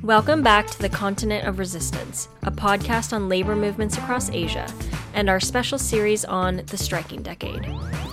Welcome back to the Continent of Resistance, a podcast on labor movements across Asia, and our special series on the striking decade.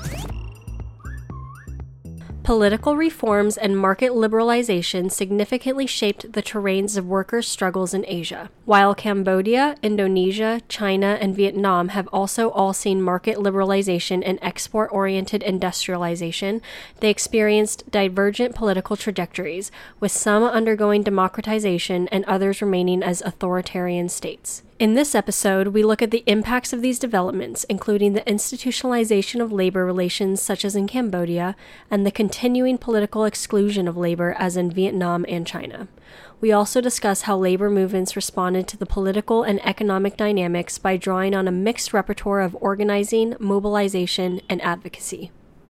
Political reforms and market liberalization significantly shaped the terrains of workers' struggles in Asia. While Cambodia, Indonesia, China, and Vietnam have also all seen market liberalization and export-oriented industrialization, they experienced divergent political trajectories, with some undergoing democratization and others remaining as authoritarian states. In this episode, we look at the impacts of these developments, including the institutionalization of labor relations such as in Cambodia, and the continuing political exclusion of labor as in Vietnam and China. We also discuss how labor movements responded to the political and economic dynamics by drawing on a mixed repertoire of organizing, mobilization, and advocacy.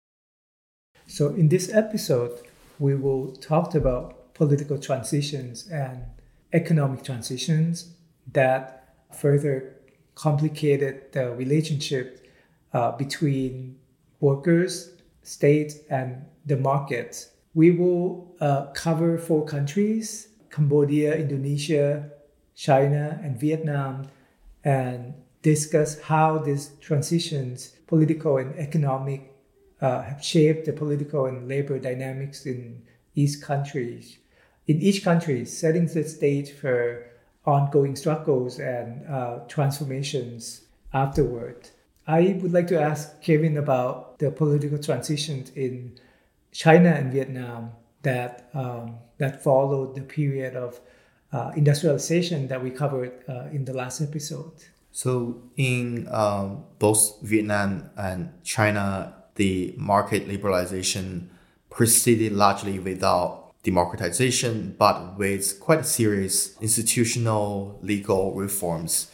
So in this episode, we will talk about political transitions and economic transitions that further complicated the relationship between workers, state, and the market. We will cover 4 countries: Cambodia, Indonesia, China, and Vietnam, and discuss how these transitions, political and economic, have shaped the political and labor dynamics in each country. In each country, setting the stage for ongoing struggles and transformations afterward. I would like to ask Kevin about the political transitions in China and Vietnam that followed the period of industrialization that we covered in the last episode. So in both Vietnam and China, the market liberalization proceeded largely without democratization, but with quite serious institutional legal reforms.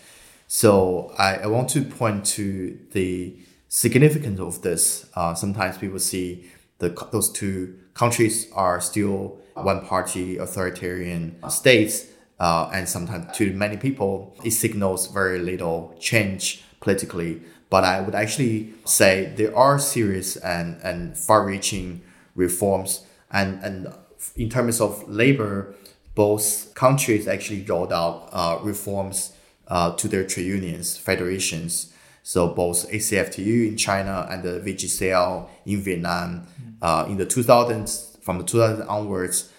So I want to point to the significance of this. Sometimes people see those 2 countries are still one-party authoritarian states, and sometimes to many people, it signals very little change politically. But I would actually say there are serious and far-reaching reforms, and in terms of labor, both countries actually rolled out reforms to their trade unions, federations. So both ACFTU in China and the VGCL in Vietnam in the 2000s, from the 2000s onwards,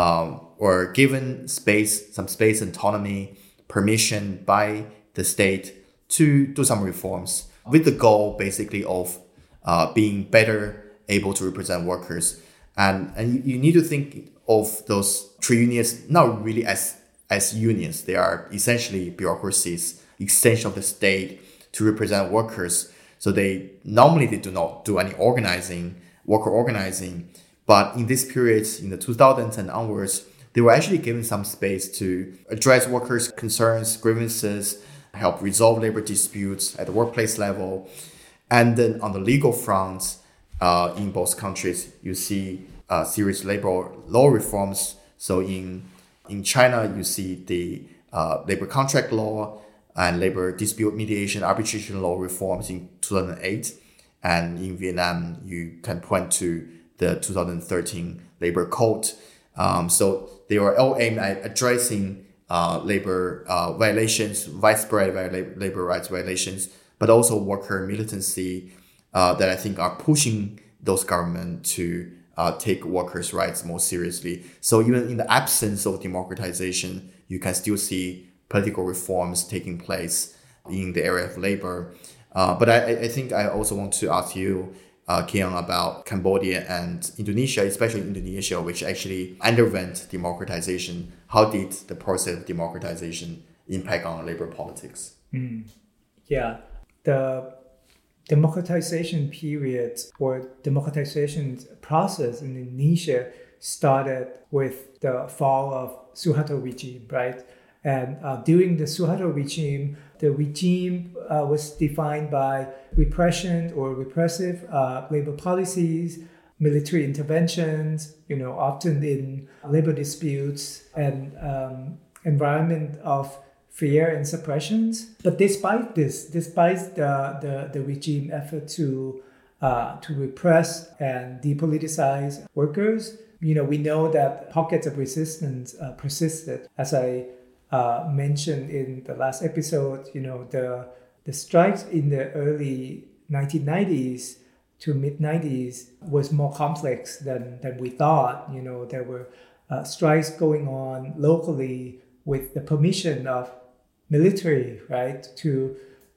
were given some space, autonomy, permission by the state to do some reforms with the goal basically of being better able to represent workers. And you need to think of those trade unions not really as unions. They are essentially bureaucracies, extension of the state to represent workers. So they do not do any worker organizing. But in this period, in the 2000s and onwards, they were actually given some space to address workers' concerns, grievances, help resolve labor disputes at the workplace level. And then on the legal front, in both countries, you see serious labor law reforms. So in China, you see the labor contract law and labor dispute mediation arbitration law reforms in 2008. And in Vietnam, you can point to the 2013 labor code. So they were all aimed at addressing labor violations, widespread labor rights violations, but also worker militancy that I think are pushing those governments to take workers' rights more seriously. So even in the absence of democratization, you can still see political reforms taking place in the area of labor. But I think I also want to ask you, Kian, about Cambodia and Indonesia, especially Indonesia, which actually underwent democratization. How did the process of democratization impact on labor politics? Yeah, the democratization period or democratization process in Indonesia started with the fall of Suharto regime, right? And during the Suharto regime, the regime was defined by repression or repressive labor policies, military interventions, often in labor disputes, and environment of fear and suppressions. But despite the regime effort to repress and depoliticize workers, we know that pockets of resistance persisted. As I mentioned in the last episode, the strikes in the early 1990s to mid 90s was more complex than we thought. There were strikes going on locally with the permission of military, right, to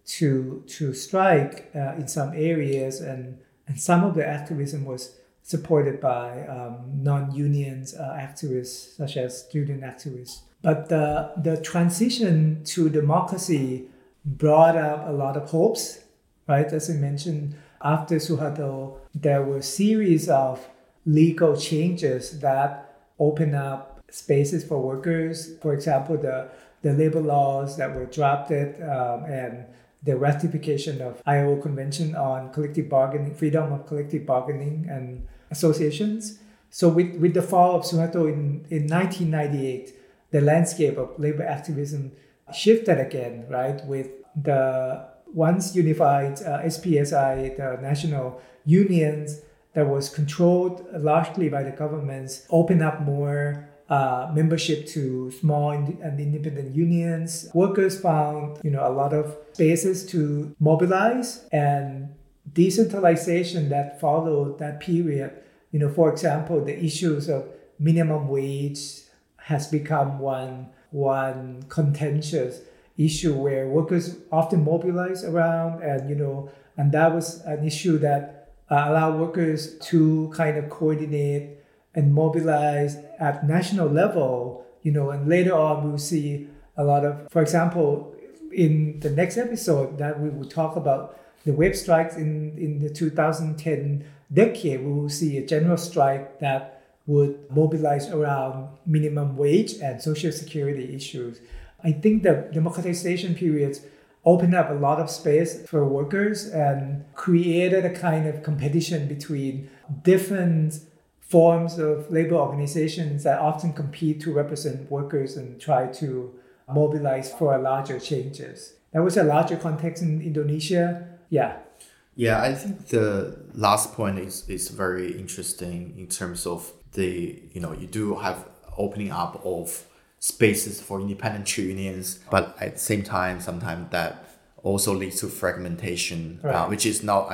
strike in some areas, and some of the activism was supported by non-unions activists such as student activists. But the transition to democracy brought up a lot of hopes, right? As I mentioned, after Suharto, there were a series of legal changes that opened up spaces for workers. For example, the labor laws that were drafted and the ratification of ILO Convention on collective bargaining, freedom of collective bargaining and associations. So with the fall of Suharto in 1998, the landscape of labor activism shifted again, right? With the once unified SPSI, the national unions that was controlled largely by the governments, open up more membership to small and independent unions. Workers found, a lot of spaces to mobilize, and decentralization that followed that period. For example, the issues of minimum wage has become one contentious issue where workers often mobilize around, and that was an issue that allowed workers to kind of coordinate and mobilize at national level, and later on we'll see a lot of, for example, in the next episode that we will talk about the web strikes in the 2010 decade, we will see a general strike that would mobilize around minimum wage and social security issues. I think the democratization periods opened up a lot of space for workers and created a kind of competition between different forms of labor organizations that often compete to represent workers and try to mobilize for larger changes. That was a larger context in Indonesia. Yeah. Yeah, I think the last point is very interesting in terms of you do have opening up of spaces for independent trade unions, but at the same time, sometimes that also leads to fragmentation, right. Which is not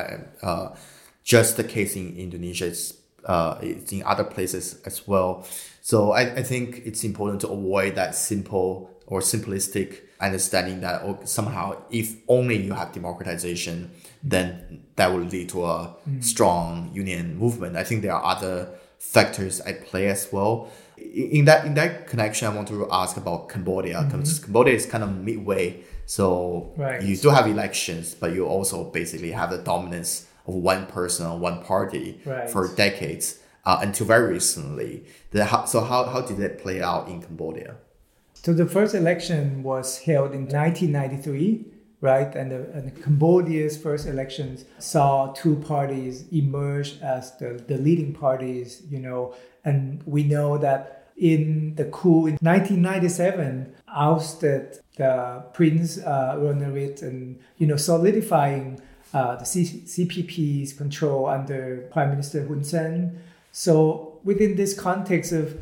just the case in Indonesia. It's in other places as well. So I think it's important to avoid that simple or simplistic understanding that somehow if only you have democratization, then that will lead to a strong union movement. I think there are other factors at play as well. In that connection, I want to ask about Cambodia, because Cambodia is kind of midway. So right. You do have elections, but you also basically have the dominance of one person or one party right. for decades until very recently. So how did that play out in Cambodia? So the first election was held in 1993, right? And Cambodia's first elections saw two parties emerge as the leading parties, and we know that in the coup in 1997 ousted the Prince Ranariddh and, solidifying the CPP's control under Prime Minister Hun Sen. So within this context of,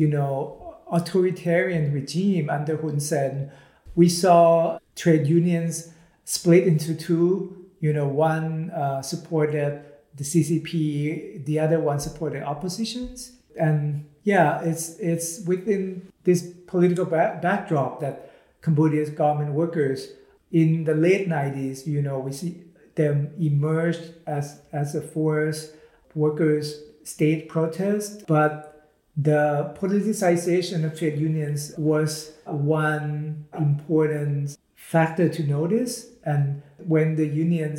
authoritarian regime under Hun Sen, we saw trade unions split into two. One supported the CCP, the other one supported oppositions. And yeah, it's within this political backdrop that Cambodia's government workers in the late 90s, we see them emerged as a force, workers' state protest. But the politicization of trade unions was one important factor to notice. And when the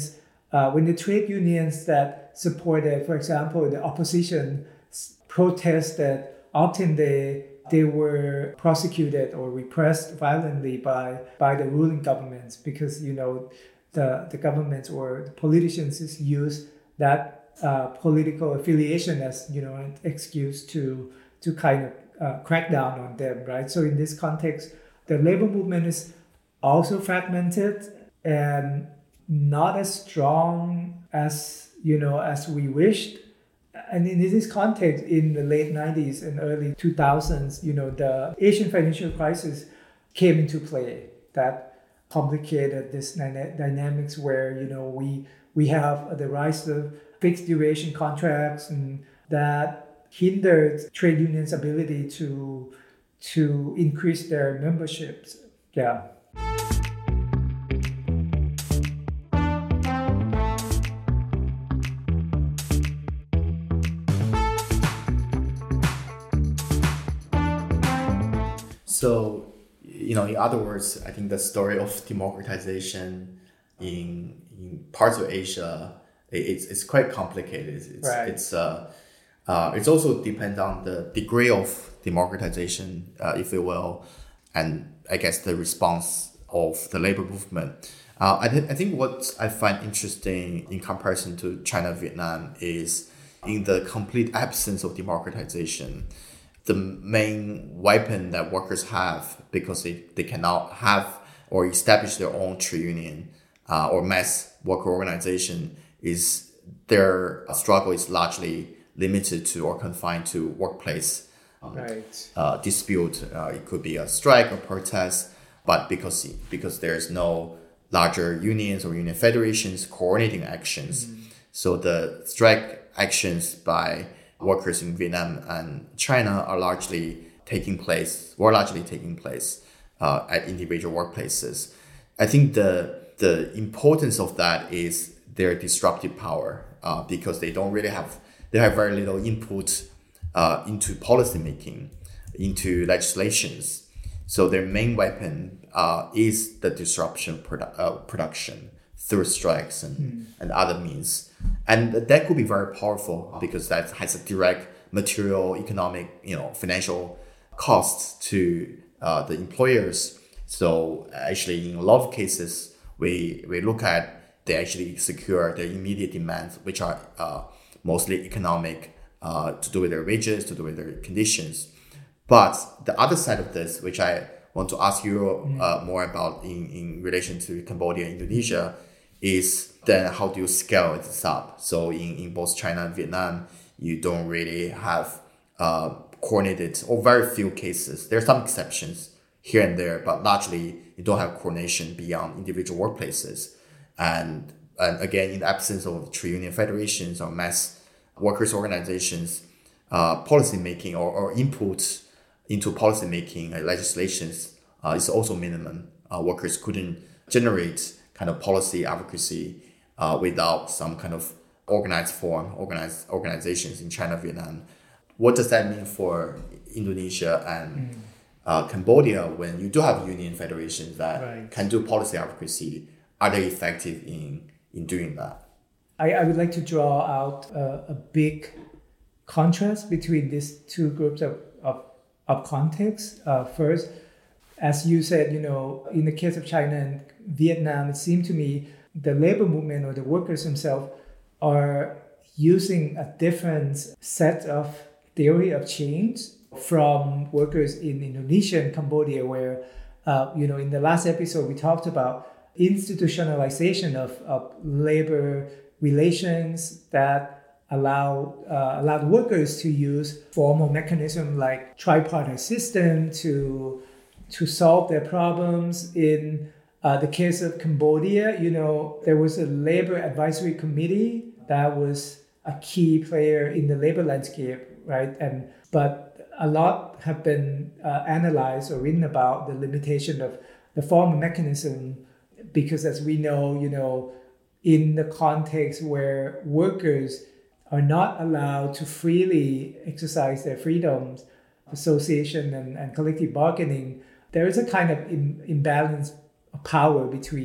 trade unions that supported, for example, the opposition protested, often they were prosecuted or repressed violently by the ruling governments, because the governments or the politicians use that political affiliation as an excuse to kind of crack down on them, right? So in this context, the labor movement is also fragmented and not as strong as we wished. And in this context, in the late 90s and early 2000s, the Asian financial crisis came into play that complicated this dynamics where, we have the rise of fixed duration contracts and that hindered trade unions' ability to increase their memberships. Yeah. So, in other words, I think the story of democratization in parts of Asia, it's quite complicated. It's also depends on the degree of democratization, if you will, and I guess the response of the labor movement. I think what I find interesting in comparison to China, Vietnam is in the complete absence of democratization, the main weapon that workers have because they cannot have or establish their own trade union or mass worker organization is their struggle is largely limited to or confined to workplace dispute. It could be a strike or protest, but because there's no larger unions or union federations coordinating actions, so the strike actions by workers in Vietnam and China were largely taking place at individual workplaces. I think the importance of that is their disruptive power because they have very little input into policy making, into legislations. So their main weapon is the disruption production through strikes and other means. And that could be very powerful because that has a direct material, economic, financial costs to the employers. So actually, in a lot of cases, we look at they actually secure their immediate demands, which are mostly economic, to do with their wages, to do with their conditions. But the other side of this, which I want to ask you more about in relation to Cambodia and Indonesia, is then how do you scale this up? So in both China and Vietnam, you don't really have coordinated or very few cases. There are some exceptions here and there, but largely you don't have coordination beyond individual workplaces. And again, in the absence of trade union federations or mass workers organizations, policy making or input into policy making legislations is also minimum. Workers couldn't generate kind of policy advocacy without some kind of organized organizations in China, Vietnam. What does that mean for Indonesia and Cambodia when you do have union federations that can do policy advocacy? Are they effective in doing that? I would like to draw out a big contrast between these two groups of contexts. First, as you said, in the case of China and Vietnam, it seemed to me the labor movement or the workers themselves are using a different set of theory of change from workers in Indonesia and Cambodia, where, in the last episode, we talked about institutionalization of labor relations that allowed workers to use formal mechanisms like tripartite system to solve their problems. In the case of Cambodia, there was a labor advisory committee that was a key player in the labor landscape, right? But a lot have been analyzed or written about the limitation of the formal mechanism, because as we know, in the context where workers are not allowed to freely exercise their freedoms, association and collective bargaining, there is a kind of imbalance of power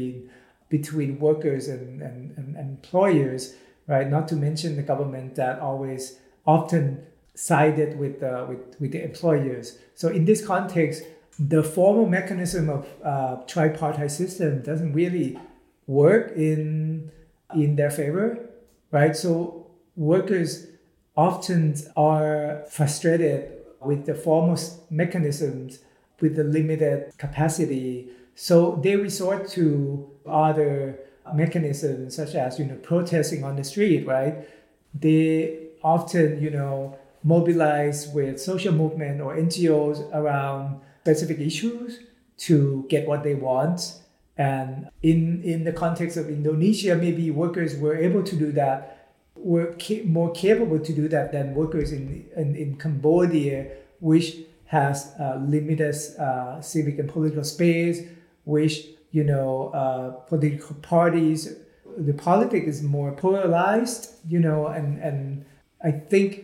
between workers and employers, right? Not to mention the government that often sided with the employers. So in this context, the formal mechanism of tripartite system doesn't really work in their favor, right? So workers often are frustrated with the formal mechanisms with the limited capacity. So they resort to other mechanisms such as, protesting on the street, right? they often, mobilize with social movement or NGOs around specific issues to get what they want. And in the context of Indonesia, maybe workers were able to do that, were more capable to do that than workers in Cambodia, which has limited civic and political space, which, political parties, the politics is more polarized, and I think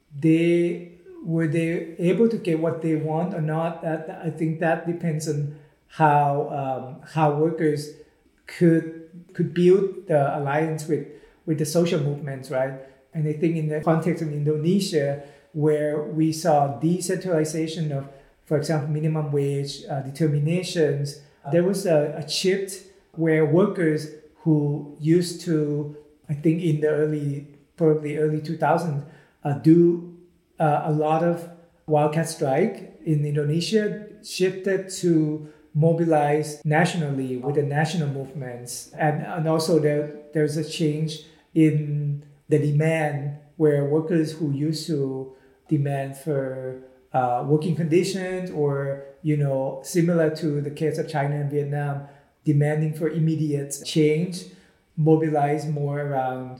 were they able to get what they want or not. I think that depends on how workers could build the alliance with the social movements, right? And I think in the context of Indonesia, where we saw decentralization of, for example, minimum wage determinations, there was a shift where workers who used to, I think in the probably early 2000s, do a lot of wildcat strike in Indonesia, shifted to mobilize nationally with the national movements. And also there's a change in the demand where workers who used to demand for working conditions or, similar to the case of China and Vietnam, demanding for immediate change, mobilize more around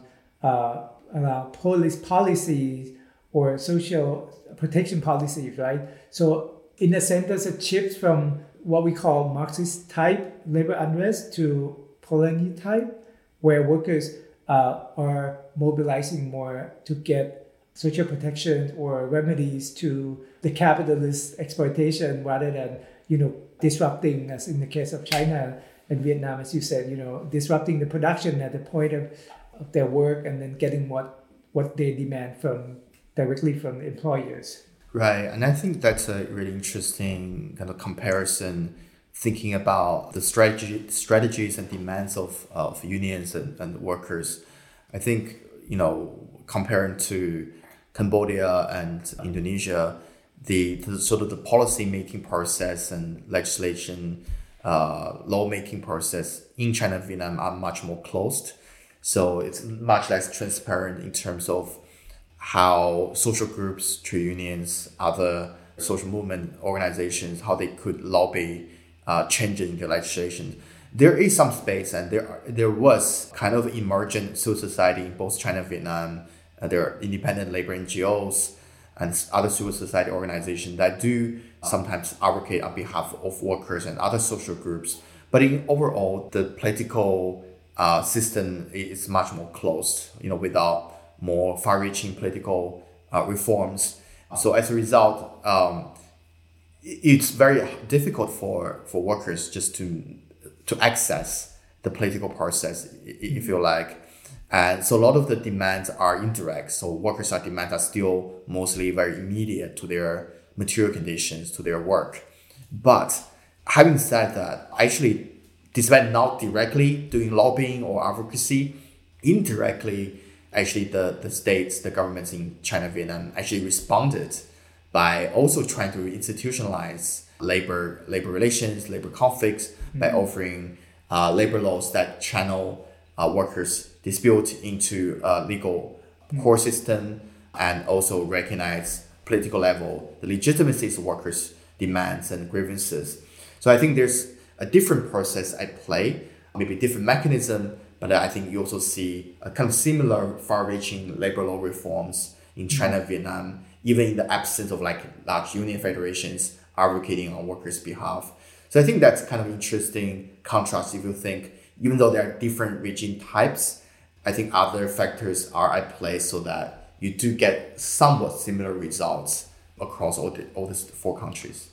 police policies or social protection policies, right? So in a sense, there's a shift from what we call Marxist type labor unrest to Polanyi type, where workers are mobilizing more to get social protection or remedies to the capitalist exploitation rather than, disrupting, as in the case of China and Vietnam, as you said, disrupting the production at the point of their work and then getting what they demand directly from the employers. Right. And I think that's a really interesting kind of comparison, thinking about the strategies and demands of unions and workers. I think, comparing to Cambodia and Indonesia, the sort of the policy making process and legislation, lawmaking process in China and Vietnam are much more closed. So it's much less transparent in terms of how social groups, trade unions, other social movement organizations, how they could lobby changing the legislation. There is some space, and there was kind of emergent civil society in both China and Vietnam. There are independent labor NGOs and other civil society organizations that do sometimes advocate on behalf of workers and other social groups. But overall, the political system is much more closed, without more far-reaching political reforms. So as a result, it's very difficult for workers just to access the political process, if you like. And so a lot of the demands are indirect. So workers' demands are still mostly very immediate to their material conditions, to their work. But having said that, actually, despite not directly doing lobbying or advocacy, indirectly, actually the states, the governments in China, Vietnam actually responded by also trying to institutionalize labor relations, labor conflicts, by offering labor laws that channel workers' dispute into a legal court system, and also recognize political level the legitimacy of workers' demands and grievances. So I think there's a different process at play, maybe different mechanism, but I think you also see a kind of similar far-reaching labor law reforms in China, Vietnam, even in the absence of large union federations advocating on workers' behalf. So I think that's kind of interesting contrast if you think, even though there are different regime types, I think other factors are at play so that you do get somewhat similar results across all these four countries.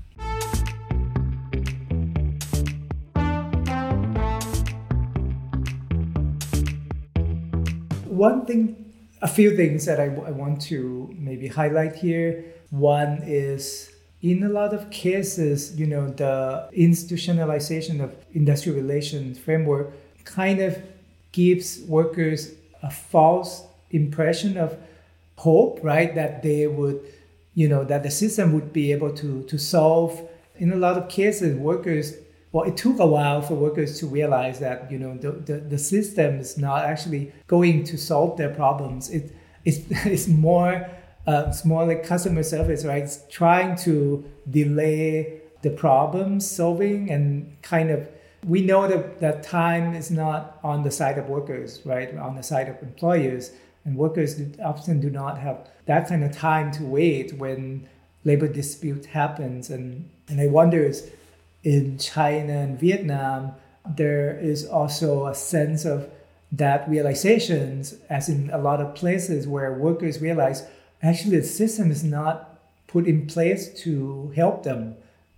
A few things that I want to maybe highlight here. One is, in a lot of cases, the institutionalization of industrial relations framework kind of gives workers a false impression of hope, right? That they would, that the system would be able to solve. In a lot of cases, workers well, it took a while for workers to realize that, the system is not actually going to solve their problems. It's more like customer service, right? It's trying to delay the problem solving, and kind of, we know that time is not on the side of workers, right? On the side of employers, and workers often do not have that kind of time to wait when labor dispute happens. And I wonder, in China and Vietnam, there is also a sense of that realizations, as in a lot of places where workers realize actually the system is not put in place to help them.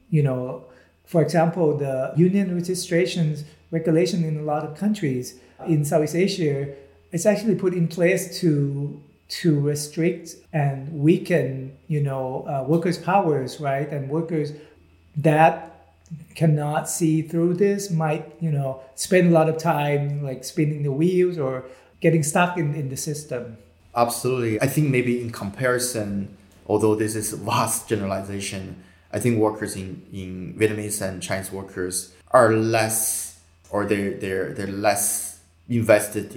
For example, the union registrations regulation in a lot of countries in Southeast Asia, it's actually put in place to restrict and weaken, workers' powers, right? And workers that cannot see through this might, spend a lot of time like spinning the wheels or getting stuck in the system. Absolutely. I think maybe in comparison, although this is a vast generalization, I think workers in Vietnamese and Chinese workers are less, or they're less invested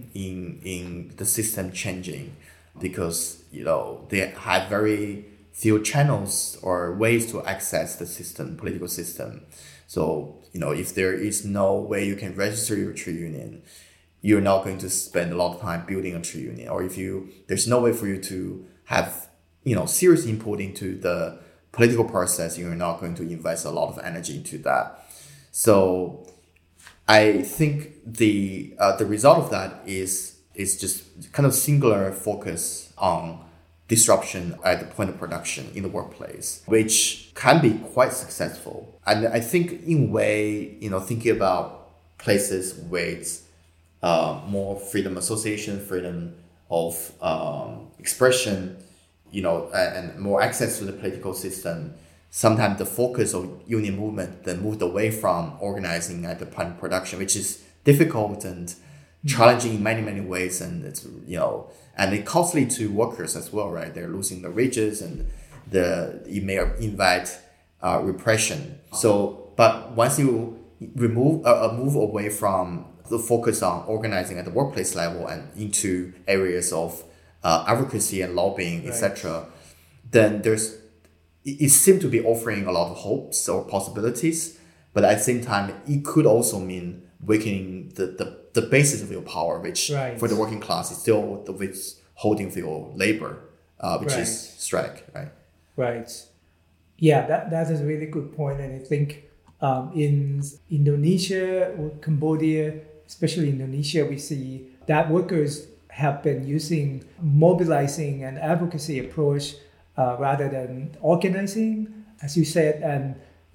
in the system changing, because they have very few channels or ways to access the political system. So if there is no way you can register your trade union, you're not going to spend a lot of time building a trade union. Or there's no way for you to have serious input into the political process, you're not going to invest a lot of energy into that. So I think the result of that is just kind of singular focus on disruption at the point of production in the workplace, which can be quite successful. And I think in a way, thinking about places with more freedom of association, freedom of expression, and more access to the political system, sometimes the focus of union movement then moved away from organizing at the point of production, which is difficult and challenging in many, many ways. And it's, and it costly to workers as well, right? They're losing their wages, and it may invite repression. So, but once you move away from the focus on organizing at the workplace level and into areas of advocacy and lobbying, right, etc., then it seems to be offering a lot of hopes or possibilities, but at the same time, it could also mean weakening the basis of your power, which right, for the working class is still the withholding for your labor, which right, is strike, right? Right. Yeah, that is a really good point. And I think in Indonesia or Cambodia, especially Indonesia, we see that workers have been using mobilizing and advocacy approach rather than organizing, as you said. And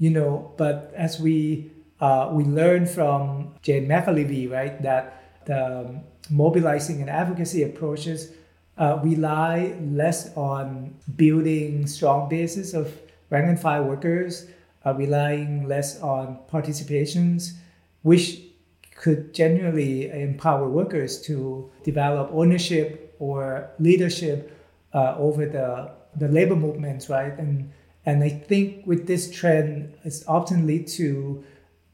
but as we learned from Jane McAlevey, right, that the mobilizing and advocacy approaches rely less on building strong bases of rank and file workers, relying less on participations, which could generally empower workers to develop ownership or leadership over the labor movements, right? And I think with this trend, it's often lead to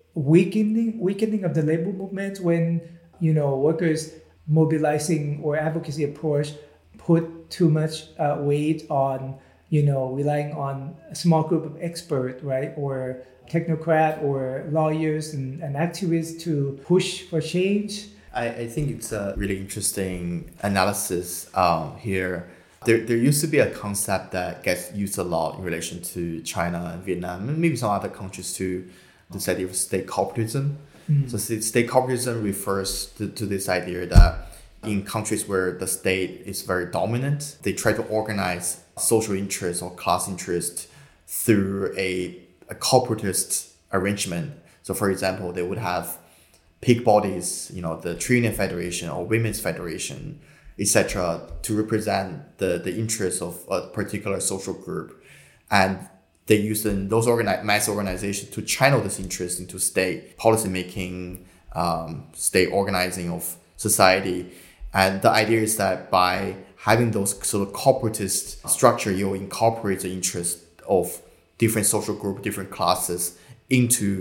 weakening of the labor movement when workers mobilizing or advocacy approach put too much weight on relying on a small group of experts, right, or technocrat or lawyers and activists to push for change. I think it's a really interesting analysis here. There used to be a concept that gets used a lot in relation to China and Vietnam, and maybe some other countries too, this idea of state corporatism. So state corporatism refers to this idea that in countries where the state is very dominant, they try to organize social interest or class interest through a corporatist arrangement. So for example, they would have peak bodies, the Trade Union Federation or Women's Federation, etc., to represent the interests of a particular social group. And they use those mass organizations to channel this interest into state policymaking, state organizing of society. And the idea is that by having those sort of corporatist structure, you incorporate the interest of different social groups, different classes into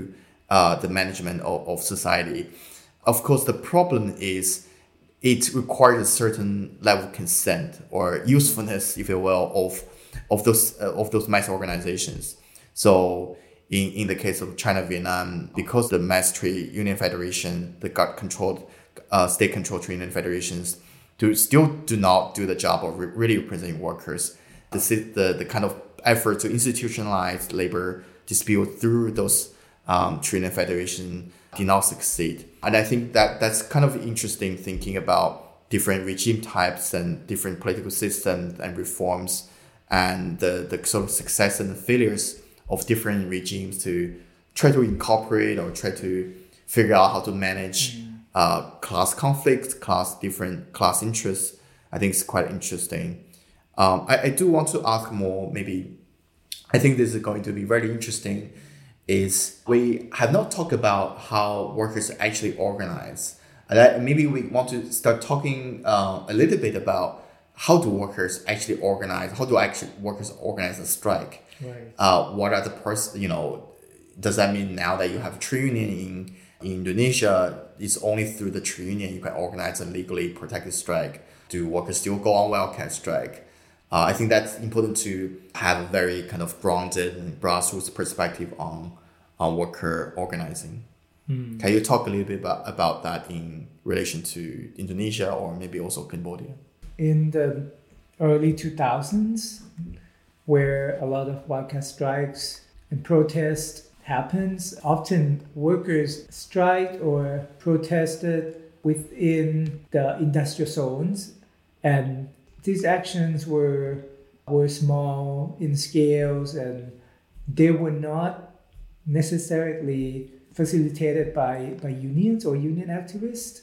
the management of society. Of course, the problem is it requires a certain level of consent or usefulness, if you will, of those mass organizations. So in the case of China, Vietnam, because the mass trade union federation, the controlled state-controlled trade union federations, still do not do the job of really representing workers. The kind of effort to institutionalize labor dispute through those trade union federation did not succeed. And I think that's kind of interesting, thinking about different regime types and different political systems and reforms, and the sort of success and the failures of different regimes to try to incorporate or try to figure out how to manage class conflicts, different class interests. I think it's quite interesting. I do want to ask more, maybe, I think this is going to be very interesting, is we have not talked about how workers actually organize. And maybe we want to start talking a little bit about how do workers actually organize, workers organize a strike? Right. What are the does that mean now that you have a trade union in Indonesia, it's only through the trade union you can organize a legally protected strike? Do workers still go on wildcat strike? I think that's important to have a very kind of grounded and grassroots perspective on worker organizing. Can you talk a little bit about that in relation to Indonesia or maybe also Cambodia? In the early 2000s, where a lot of wildcat strikes and protests happens, often workers striked or protested within the industrial zones, and these actions were small in scales, and they were not necessarily facilitated by unions or union activists.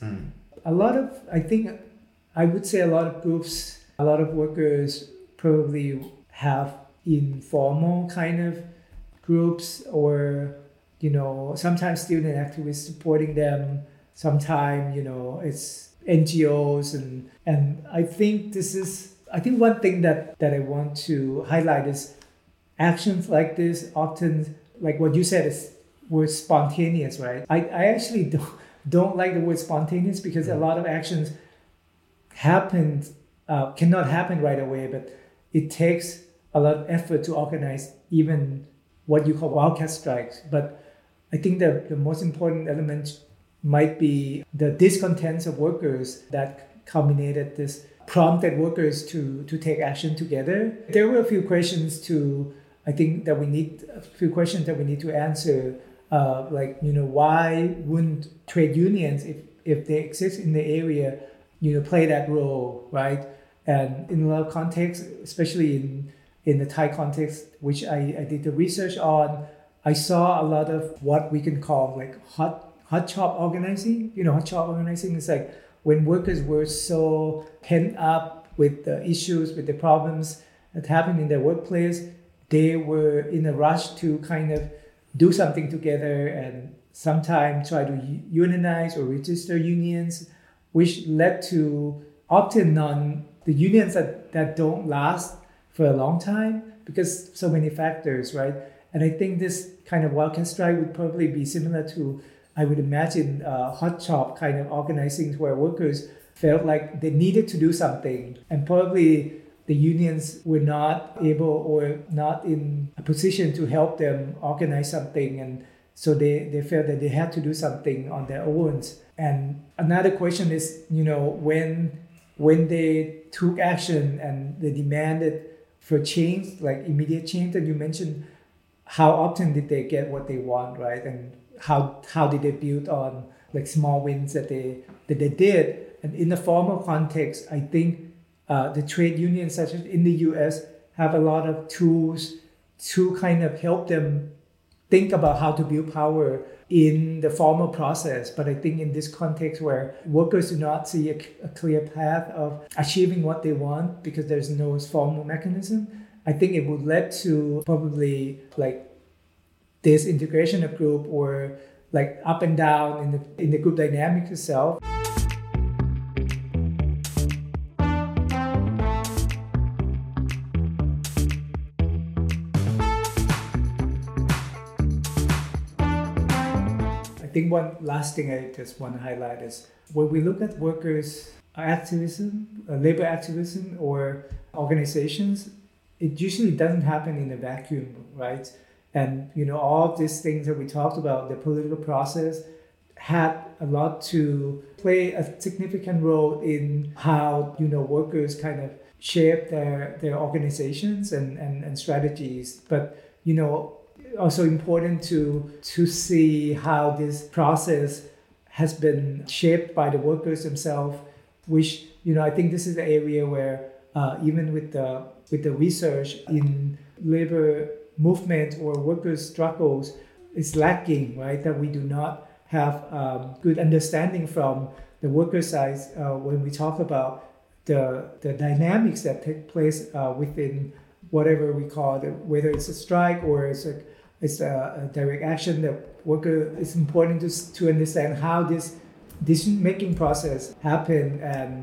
I would say a lot of groups, a lot of workers probably have informal kind of groups, or sometimes student activists supporting them, sometimes it's NGOs, and I think one thing that I want to highlight is actions like this often, like what you said, were spontaneous, right? I actually don't like the word spontaneous, because a lot of actions cannot happen right away, but it takes a lot of effort to organize even what you call wildcat strikes. But I think the most important element might be the discontents of workers that culminated this, prompted workers to take action together. There were a few questions that we need to answer, why wouldn't trade unions, if they exist in the area, play that role, right? And in a lot of contexts, especially in the Thai context, which I did the research on, I saw a lot of what we can call like hot shop organizing. Hot shop organizing is like when workers were so pent up with the issues, with the problems that happened in their workplace, they were in a rush to kind of do something together and sometimes try to unionize or register unions, which led to often the unions that don't last for a long time because so many factors, right? And I think this kind of wildcat strike would probably be similar to, I would imagine, hot shop kind of organizing, where workers felt like they needed to do something, and probably the unions were not able or not in a position to help them organize something, and so they felt that they had to do something on their own. And another question is, when they took action and they demanded for change, like immediate change that you mentioned, how often did they get what they want, right? And how did they build on like small wins that they did? And in the formal context, I think the trade unions, such as in the US, have a lot of tools to kind of help them think about how to build power in the formal process. But I think in this context where workers do not see a clear path of achieving what they want because there's no formal mechanism, I think it would lead to probably like disintegration of group, or like up and down in the group dynamics itself. think one last thing I just want to highlight is when we look at workers' activism, labor activism, or organizations, it usually doesn't happen in a vacuum, right? And all these things that we talked about, the political process, had a lot to play a significant role in how workers kind of shape their organizations and strategies. But also important to see how this process has been shaped by the workers themselves, which I think this is the area where even with the research in labor movement or workers' struggles is lacking, right? That we do not have good understanding from the worker side when we talk about the dynamics that take place within whatever we call it, whether it's a strike or it's a direct action. That worker, it's important to understand how this decision-making process happen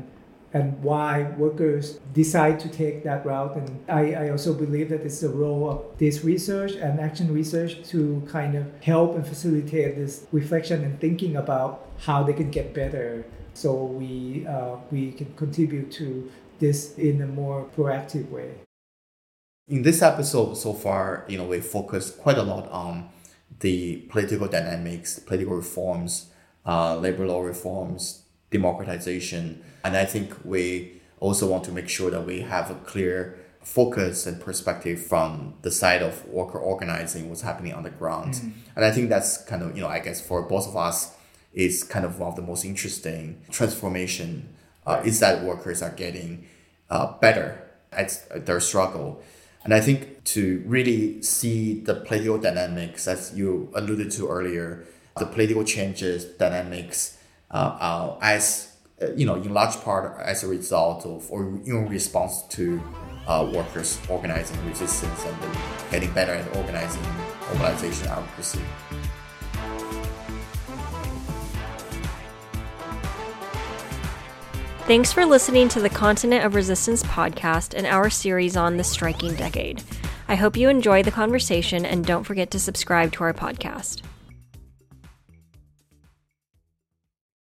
and why workers decide to take that route. And I also believe that it's the role of this research and action research to kind of help and facilitate this reflection and thinking about how they can get better, so we can contribute to this in a more proactive way. In this episode so far, we focused quite a lot on the political dynamics, political reforms, labor law reforms, democratization. And I think we also want to make sure that we have a clear focus and perspective from the side of worker organizing, what's happening on the ground. And I think that's kind of, I guess for both of us, is kind of one of the most interesting transformation is that workers are getting better at their struggle. And I think to really see the political dynamics, as you alluded to earlier, the political changes, dynamics, as in large part as a result of or in response to workers organizing resistance and getting better at organization advocacy. Thanks for listening to the Continent of Resistance podcast and our series on the striking decade. I hope you enjoyed the conversation and don't forget to subscribe to our podcast.